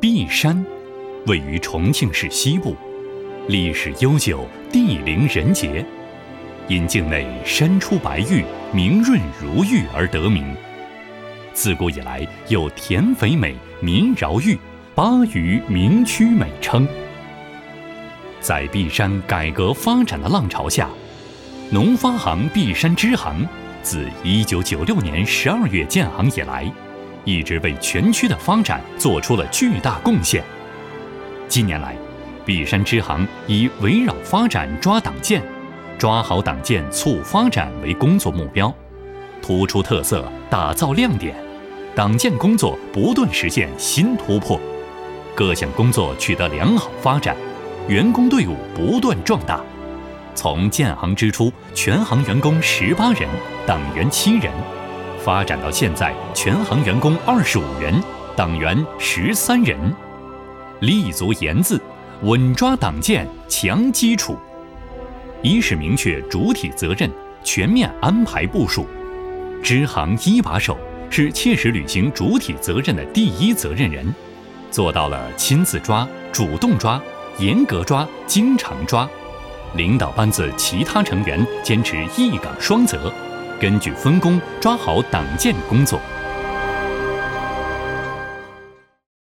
璧山位于重庆市西部，历史悠久，地灵人杰，因境内山出白玉、明润如玉而得名。自古以来有田肥美、民饶玉、巴渝名区美称。在璧山改革发展的浪潮下，农发行璧山支行自1996年12月建行以来，一直为全区的发展做出了巨大贡献。近年来，璧山支行以围绕发展抓党建、抓好党建促发展为工作目标，突出特色，打造亮点，党建工作不断实现新突破，各项工作取得良好发展，员工队伍不断壮大。从建行之初，全行员工18人，党员7人，发展到现在，全行员工25人，党员13人。立足严字，稳抓党建，强基础。一是明确主体责任，全面安排部署。支行一把手是切实履行主体责任的第一责任人，做到了亲自抓、主动抓、严格抓、经常抓。领导班子其他成员坚持一岗双责，根据分工抓好党建工作。